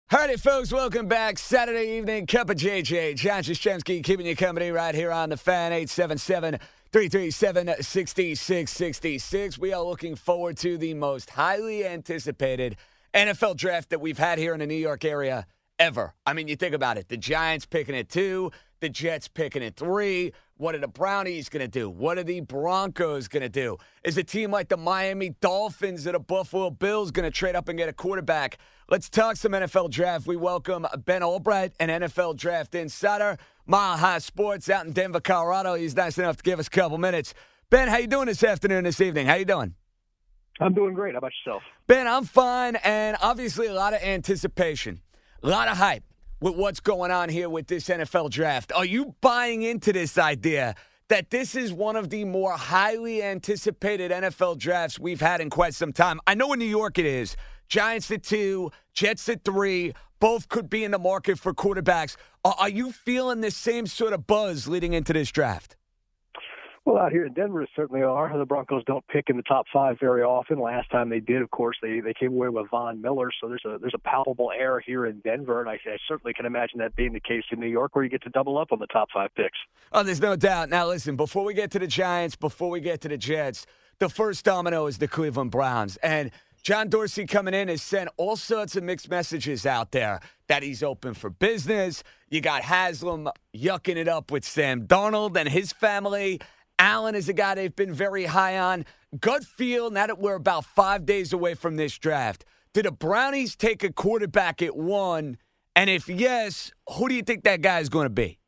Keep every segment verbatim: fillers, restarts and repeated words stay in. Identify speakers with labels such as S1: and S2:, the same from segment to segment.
S1: All right, folks, welcome back. Saturday evening, Cup of J J. John Jastremski keeping you company right here on the Fan, eight seven seven, three three seven, six six six six. We are looking forward to the most highly anticipated N F L draft that we've had here in the New York area ever. I mean, you think about it. The Giants picking at two, the Jets picking at three. What are the Brownies going to do? What are the Broncos going to do? Is a team like the Miami Dolphins or the Buffalo Bills going to trade up and get a quarterback? Let's talk some N F L draft. We welcome Ben Albright, an N F L draft insider, Mile High Sports out in Denver, Colorado. He's nice enough to give us a couple minutes. Ben, how you doing this afternoon, this evening? How you doing?
S2: I'm doing great. How about yourself?
S1: Ben, I'm fine, and obviously a lot of anticipation, a lot of hype with what's going on here with this N F L draft. Are you buying into this idea that this is one of the more highly anticipated N F L drafts we've had in quite some time? I know in New York it is. Giants at two, Jets at three. Both could be in the market for quarterbacks. Are, are you feeling the same sort of buzz leading into this draft?
S2: Well, out here in Denver, certainly are. The Broncos don't pick in the top five very often. Last time they did, of course, they, they came away with Von Miller. So there's a there's a palpable air here in Denver, and I, I certainly can imagine that being the case in New York, where you get to double up on the top five picks.
S1: Oh, there's no doubt. Now, listen, before we get to the Giants, before we get to the Jets, the first domino is the Cleveland Browns. And John Dorsey coming in has sent all sorts of mixed messages out there that he's open for business. You got Haslam yucking it up with Sam Darnold and his family. Allen is a guy they've been very high on. Gut feel, now that we're about five days away from this draft, do the Brownies take a quarterback at one? And if yes, who do you think that guy is going to be?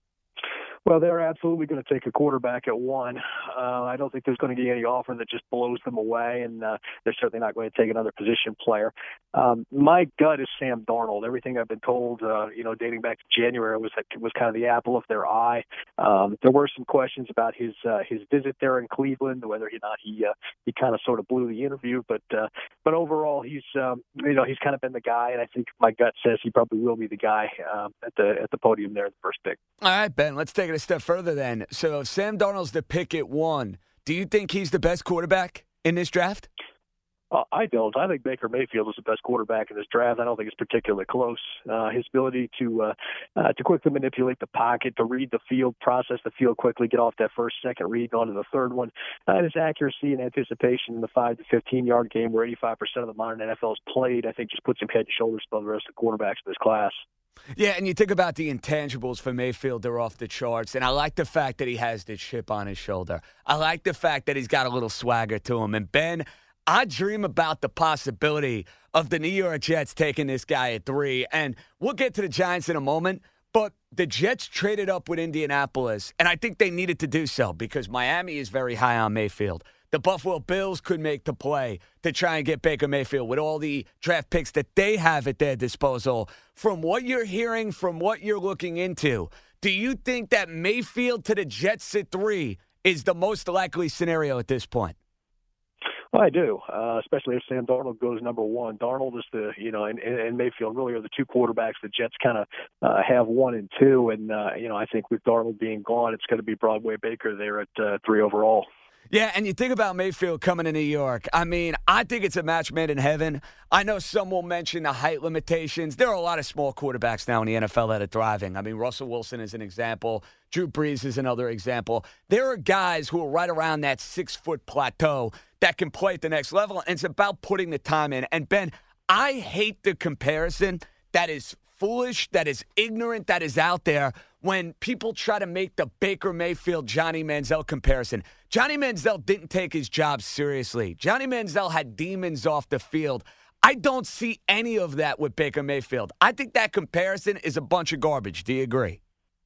S2: Well, they're absolutely going to take a quarterback at one. Uh, I don't think there's going to be any offer that just blows them away, and uh, they're certainly not going to take another position player. Um, my gut is Sam Darnold. Everything I've been told, uh, you know, dating back to January was was kind of the apple of their eye. Um, there were some questions about his uh, his visit there in Cleveland, whether or not he uh, he kind of sort of blew the interview, but uh, but overall, he's um, you know he's kind of been the guy, and I think my gut says he probably will be the guy um, at the at the podium there at the first pick.
S1: All right, Ben, let's take it a step further then. So if Sam Darnold's the pick at one, do you think he's the best quarterback in this draft?
S2: Uh, I don't. I think Baker Mayfield is the best quarterback in this draft. I don't think it's particularly close. Uh, his ability to uh, uh, to quickly manipulate the pocket, to read the field, process the field quickly, get off that first, second read, onto the third one, uh, and his accuracy and anticipation in the five to fifteen-yard game where eighty-five percent of the modern N F L is played, I think just puts him head and shoulders above the rest of the quarterbacks in this class.
S1: Yeah, and you think about the intangibles for Mayfield, they're off the charts. And I like the fact that he has this chip on his shoulder. I like the fact that he's got a little swagger to him. And, Ben, I dream about the possibility of the New York Jets taking this guy at three. And we'll get to the Giants in a moment. But the Jets traded up with Indianapolis, and I think they needed to do so because Miami is very high on Mayfield. The Buffalo Bills could make the play to try and get Baker Mayfield with all the draft picks that they have at their disposal. From what you're hearing, from what you're looking into, do you think that Mayfield to the Jets at three is the most likely scenario at this point?
S2: Well, I do, uh, especially if Sam Darnold goes number one. Darnold is the, you know, and, and Mayfield really are the two quarterbacks the Jets kind of uh, have one and two. And, uh, you know, I think with Darnold being gone, it's going to be Broadway Baker there at uh, three overall.
S1: Yeah, and you think about Mayfield coming to New York. I mean, I think it's a match made in heaven. I know some will mention the height limitations. There are a lot of small quarterbacks now in the N F L that are thriving. I mean, Russell Wilson is an example. Drew Brees is another example. There are guys who are right around that six-foot plateau that can play at the next level, and it's about putting the time in. And, Ben, I hate the comparison that is foolish, that is ignorant, that is out there when people try to make the Baker Mayfield Johnny Manziel comparison. Johnny Manziel didn't take his job seriously. Johnny Manziel had demons off the field. I don't see any of that with Baker Mayfield. I think that comparison is a bunch of garbage. Do you agree?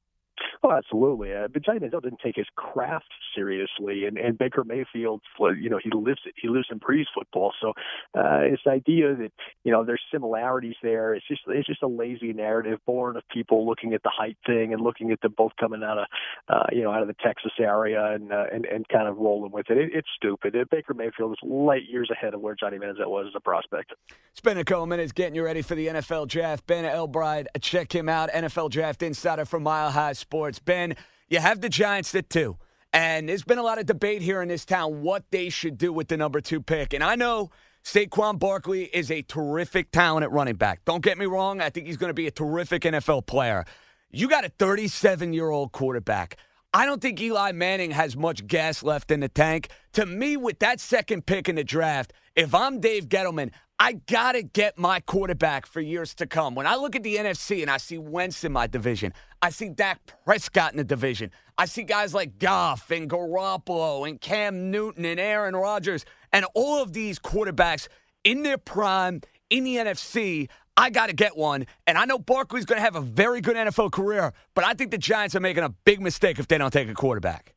S2: Oh, absolutely. Uh, but Johnny Manziel didn't take his craft seriously, and, and Baker Mayfield, you know, he lives it. He lives and breathes football. So uh, this idea that, you know, there's similarities there, it's just it's just a lazy narrative born of people looking at the height thing and looking at them both coming out of, uh, you know, out of the Texas area and uh, and, and kind of rolling with it. it it's stupid. Uh, Baker Mayfield is light years ahead of where Johnny Manziel was as a prospect.
S1: Spend a couple minutes getting you ready for the N F L draft. Ben Albright, check him out, N F L Draft Insider from Mile High Sports. Ben, you have the Giants at two, and there's been a lot of debate here in this town what they should do with the number two pick. And I know Saquon Barkley is a terrific talent at running back. Don't get me wrong. I think he's going to be a terrific N F L player. You got a thirty-seven-year-old quarterback. I don't think Eli Manning has much gas left in the tank. To me, with that second pick in the draft, if I'm Dave Gettleman, I got to get my quarterback for years to come. When I look at the N F C and I see Wentz in my division, I see Dak Prescott in the division, I see guys like Goff and Garoppolo and Cam Newton and Aaron Rodgers and all of these quarterbacks in their prime in the N F C, I got to get one. And I know Barkley's going to have a very good N F L career, but I think the Giants are making a big mistake if they don't take a quarterback.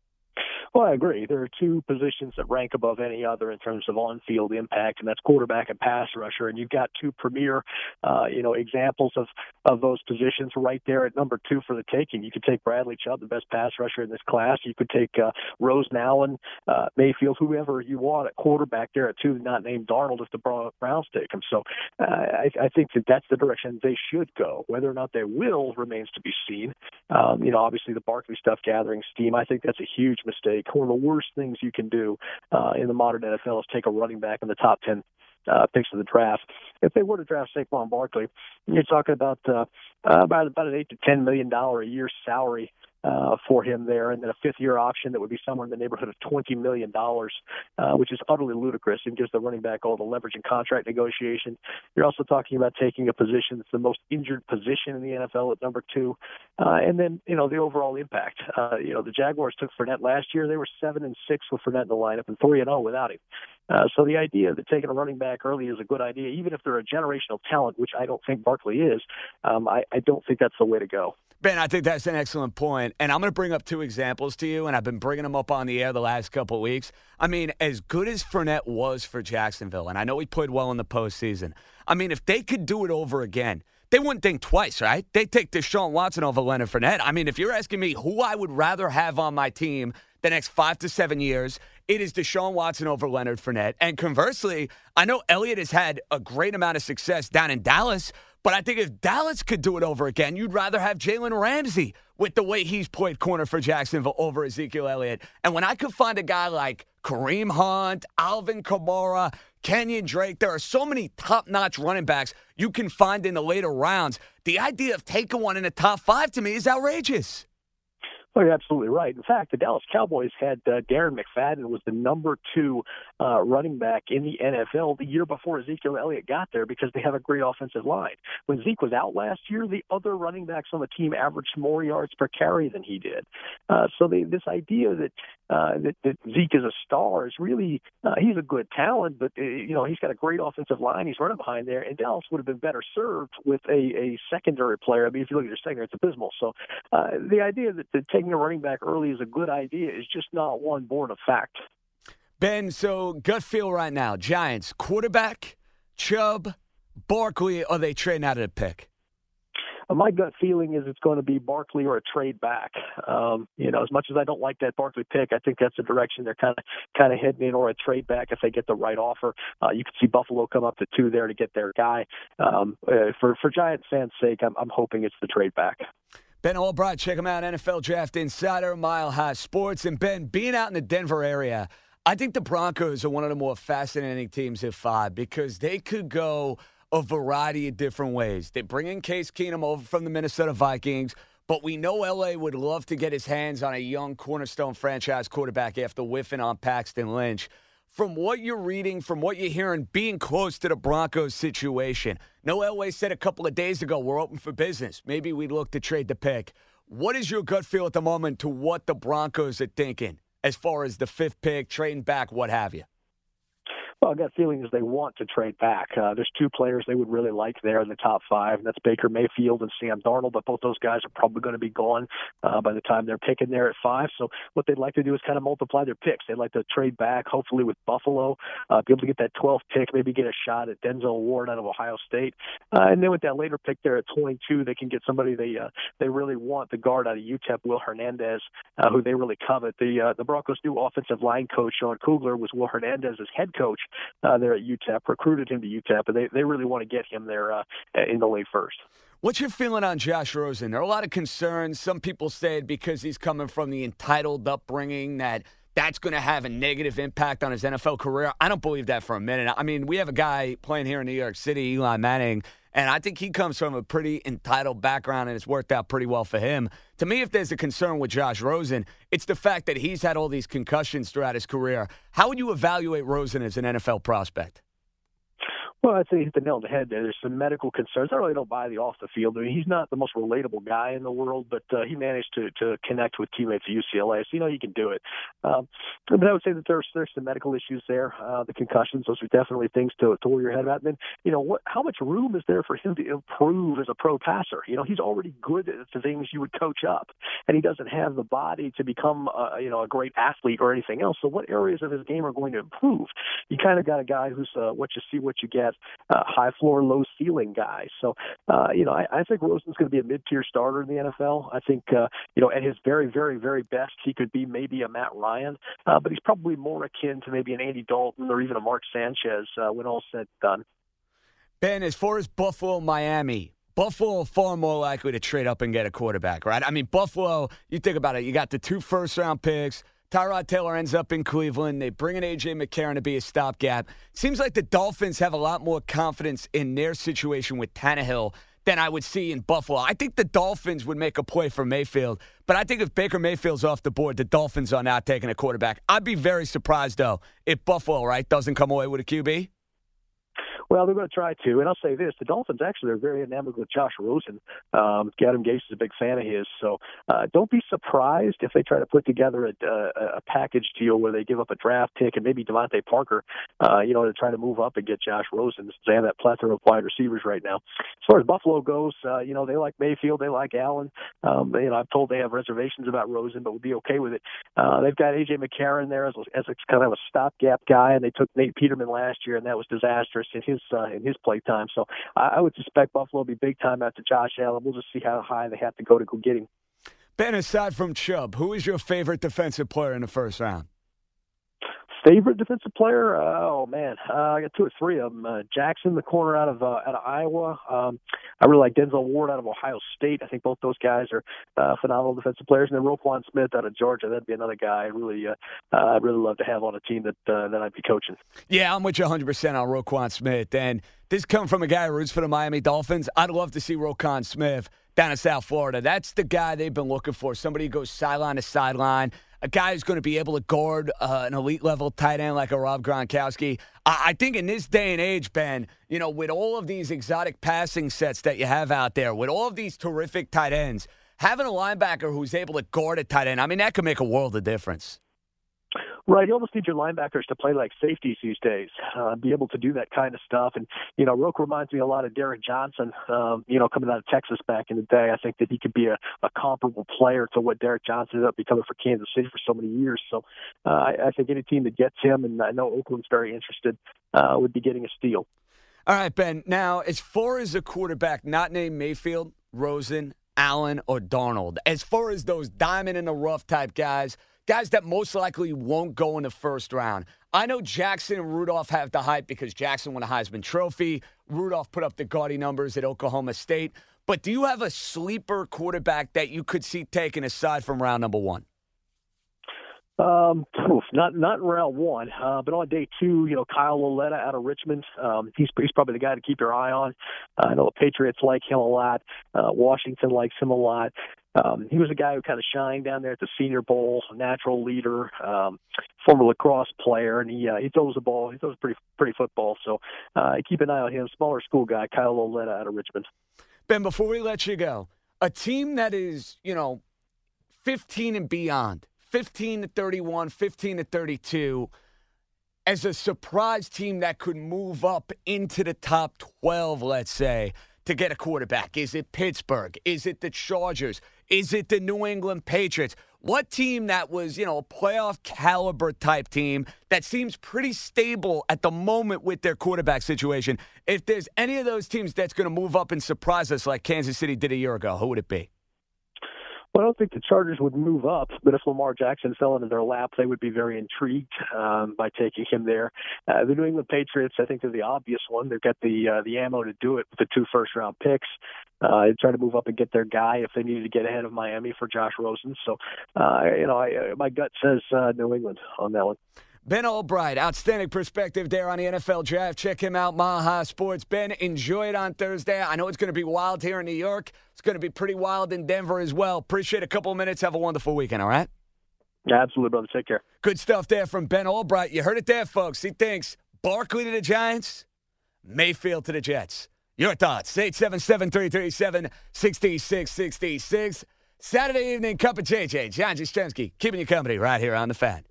S2: Well, I agree. There are two positions that rank above any other in terms of on-field impact, and that's quarterback and pass rusher. And you've got two premier, uh, you know, examples of, of those positions right there at number two for the taking. You could take Bradley Chubb, the best pass rusher in this class. You could take uh, Rosen Allen, uh, Mayfield, whoever you want at quarterback there at two, not named Darnold if the Browns take him. So uh, I, I think that that's the direction they should go. Whether or not they will remains to be seen. Um, you know, obviously the Barkley stuff gathering steam. I think that's a huge mistake. One of the worst things you can do uh, in the modern N F L is take a running back in the top ten uh, picks of the draft. If they were to draft Saquon Barkley, you're talking about uh, about about an eight to ten million dollar a year salary uh, for him there, and then a fifth-year option that would be somewhere in the neighborhood of twenty million dollars, uh, which is utterly ludicrous and gives the running back all the leverage in contract negotiations. You're also talking about taking a position that's the most injured position in the N F L at number two, uh, and then you know the overall impact. Uh, you know the Jaguars took Fournette last year; they were seven and six with Fournette in the lineup, and three and zero without him. Uh, so the idea that taking a running back early is a good idea, even if they're a generational talent, which I don't think Barkley is. Um, I, I don't think that's the way to go.
S1: Ben, I think that's an excellent point. And I'm going to bring up two examples to you, and I've been bringing them up on the air the last couple of weeks. I mean, as good as Fournette was for Jacksonville, and I know he played well in the postseason, I mean, if they could do it over again, they wouldn't think twice, right? They'd take Deshaun Watson over Leonard Fournette. I mean, if you're asking me who I would rather have on my team the next five to seven years, it is Deshaun Watson over Leonard Fournette. And conversely, I know Elliott has had a great amount of success down in Dallas, but I think if Dallas could do it over again, you'd rather have Jalen Ramsey with the way he's played corner for Jacksonville over Ezekiel Elliott. And when I could find a guy like Kareem Hunt, Alvin Kamara, Kenyon Drake, there are so many top-notch running backs you can find in the later rounds. The idea of taking one in the top five to me is outrageous.
S2: Well, you're absolutely right. In fact, the Dallas Cowboys had uh, Darren McFadden was the number two uh, running back in the N F L the year before Ezekiel Elliott got there because they have a great offensive line. When Zeke was out last year, the other running backs on the team averaged more yards per carry than he did. Uh, so they, this idea that, uh, that that Zeke is a star is really uh, he's a good talent, but uh, you know he's got a great offensive line. He's running behind there, and Dallas would have been better served with a, a secondary player. I mean, if you look at their secondary, it's abysmal. So uh, the idea that, that taking a running back early is a good idea is just not one born of fact.
S1: Ben, so gut feel right now, Giants, quarterback, Chubb, Barkley, or are they trading out of the pick?
S2: Uh, my gut feeling is it's going to be Barkley or a trade back. Um, you know, as much as I don't like that Barkley pick, I think that's the direction they're kind of kind of heading in, or a trade back if they get the right offer. Uh, you could see Buffalo come up to two there to get their guy. Um, uh, for for Giants fans' sake, I'm, I'm hoping it's the trade back.
S1: Ben Albright, check him out, N F L Draft Insider, Mile High Sports. And Ben, being out in the Denver area, I think the Broncos are one of the more fascinating teams at five because they could go a variety of different ways. They bring in Case Keenum over from the Minnesota Vikings, but we know L A would love to get his hands on a young cornerstone franchise quarterback after whiffing on Paxton Lynch. From what you're reading, from what you're hearing, being close to the Broncos situation, no Elway said a couple of days ago, we're open for business. Maybe we'd look to trade the pick. What is your gut feel at the moment to what the Broncos are thinking as far as the fifth pick, trading back, what have you?
S2: Well, I got a feeling is they want to trade back. Uh, there's two players they would really like there in the top five, and that's Baker Mayfield and Sam Darnold, but both those guys are probably going to be gone uh, by the time they're picking there at five. So what they'd like to do is kind of multiply their picks. They'd like to trade back, hopefully with Buffalo, uh, be able to get that twelfth pick, maybe get a shot at Denzel Ward out of Ohio State. Uh, and then with that later pick there at twenty-two, they can get somebody they uh, they really want, the guard out of U T E P, Will Hernandez, uh, who they really covet. The uh, the Broncos' new offensive line coach, Sean Kugler, was Will Hernandez's head coach Uh, there at U T E P, recruited him to U T E P, and they, they really want to get him there uh, in the late first.
S1: What's your feeling on Josh Rosen? There are a lot of concerns. Some people say because he's coming from the entitled upbringing that that's going to have a negative impact on his N F L career. I don't believe that for a minute. I mean, we have a guy playing here in New York City, Eli Manning, and I think he comes from a pretty entitled background, and it's worked out pretty well for him. To me, if there's a concern with Josh Rosen, it's the fact that he's had all these concussions throughout his career. How would you evaluate Rosen as an N F L prospect?
S2: Well, I'd say you hit the nail on the head there. There's some medical concerns. I really don't buy the off the field. I mean, he's not the most relatable guy in the world, but uh, he managed to to connect with teammates at U C L A, so you know he can do it. Um, but I would say that there's there's some medical issues there. Uh, the concussions, those are definitely things to to worry your head about. And then, you know, what? How much room is there for him to improve as a pro passer? You know, he's already good at the things you would coach up, and he doesn't have the body to become, uh, you know, a great athlete or anything else. So, what areas of his game are going to improve? You kind of got a guy who's uh, what you see, what you get. Uh, high floor, low ceiling guy. So, uh, you know, I, I think Rosen's going to be a mid-tier starter in the N F L. I think, uh, you know, at his very, very, very best, he could be maybe a Matt Ryan, uh, but he's probably more akin to maybe an Andy Dalton or even a Mark Sanchez uh, when all's said and done.
S1: Ben, as far as Buffalo, Miami, Buffalo are far more likely to trade up and get a quarterback, right? I mean, Buffalo, you think about it, you got the two first-round picks. Tyrod Taylor ends up in Cleveland. They bring in A J McCarron to be a stopgap. Seems like the Dolphins have a lot more confidence in their situation with Tannehill than I would see in Buffalo. I think the Dolphins would make a play for Mayfield, but I think if Baker Mayfield's off the board, the Dolphins are not taking a quarterback. I'd be very surprised, though, if Buffalo, right, doesn't come away with a Q B.
S2: Well, they're going to try to, and I'll say this: the Dolphins actually are very enamored with Josh Rosen. Um, Adam Gase is a big fan of his, so uh, don't be surprised if they try to put together a, a, a package deal where they give up a draft pick and maybe Devontae Parker, uh, you know, to try to move up and get Josh Rosen. They have that plethora of wide receivers right now. As far as Buffalo goes, uh, you know, they like Mayfield, they like Allen. Um, you know, I'm told they have reservations about Rosen, but would be okay with it. Uh, they've got A J McCarron there as a, as a kind of a stopgap guy, and they took Nate Peterman last year, and that was disastrous in his uh, in his play time. So I, I would suspect Buffalo will be big time after Josh Allen. We'll just see how high they have to go to go get him.
S1: Ben, aside from Chubb, who is your favorite defensive player in the first round?
S2: Favorite defensive player? Uh, oh man, uh, I got two or three of them. Uh, Jackson, the corner out of uh, out of Iowa. Um, I really like Denzel Ward out of Ohio State. I think both those guys are uh, phenomenal defensive players. And then Roquan Smith out of Georgia. That'd be another guy I really uh, uh, I'd really love to have on a team that uh, that I'd be coaching.
S1: Yeah, I'm with you one hundred percent on Roquan Smith. And this comes from a guy who roots for the Miami Dolphins. I'd love to see Roquan Smith down in South Florida. That's the guy they've been looking for. Somebody who goes sideline to sideline. A guy who's going to be able to guard uh, an elite-level tight end like a Rob Gronkowski. I-, I think in this day and age, Ben, you know, with all of these exotic passing sets that you have out there, with all of these terrific tight ends, having a linebacker who's able to guard a tight end, I mean, that could make a world of difference.
S2: Right, you almost need your linebackers to play like safeties these days, uh, be able to do that kind of stuff. And, you know, Roque reminds me a lot of Derek Johnson, um, you know, coming out of Texas back in the day. I think that he could be a, a comparable player to what Derek Johnson ended up becoming for Kansas City for so many years. So uh, I, I think any team that gets him, and I know Oakland's very interested, uh, would be getting a steal.
S1: All right, Ben. Now, as far as a quarterback not named Mayfield, Rosen, Allen, or Darnold, as far as those diamond-in-the-rough type guys, guys that most likely won't go in the first round. I know Jackson and Rudolph have the hype because Jackson won a Heisman Trophy. Rudolph put up the gaudy numbers at Oklahoma State. But do you have a sleeper quarterback that you could see taken aside from round number one?
S2: Um, oof, not not in round one, uh, but on day two, you know, Kyle Lauletta out of Richmond. Um, he's he's probably the guy to keep your eye on. Uh, I know the Patriots like him a lot. Uh, Washington likes him a lot. Um, he was a guy who kind of shined down there at the Senior Bowl, a natural leader, um, former lacrosse player, and he uh, he throws the ball. He throws pretty pretty football. So uh, keep an eye on him. Smaller school guy, Kyle Lauletta out of Richmond.
S1: Ben, before we let you go, a team that is, you know, fifteen and beyond, fifteen to thirty-one, fifteen to thirty-two, as a surprise team that could move up into the top twelve, let's say, to get a quarterback. Is it Pittsburgh? Is it the Chargers? Is it the New England Patriots? What team that was, you know, a playoff caliber type team that seems pretty stable at the moment with their quarterback situation? If there's any of those teams that's going to move up and surprise us like Kansas City did a year ago, who would it be?
S2: Well, I don't think the Chargers would move up, but if Lamar Jackson fell into their lap, they would be very intrigued um, by taking him there. Uh, the New England Patriots, I think they're the obvious one. They've got the uh, the ammo to do it with the two first-round picks. Uh, they try to move up and get their guy if they needed to get ahead of Miami for Josh Rosen. So, uh, you know, I, my gut says uh, New England on that one.
S1: Ben Albright, outstanding perspective there on the N F L draft. Check him out, Mile High Sports. Ben, enjoy it on Thursday. I know it's going to be wild here in New York. It's going to be pretty wild in Denver as well. Appreciate a couple of minutes. Have a wonderful weekend, all right?
S2: Yeah, absolutely, brother. Take care.
S1: Good stuff there from Ben Albright. You heard it there, folks. He thinks Barkley to the Giants, Mayfield to the Jets. Your thoughts, eight seven seven, three three seven, six six six six. Saturday evening, Cup of J J. John Jastrzemski, keeping you company right here on The Fan.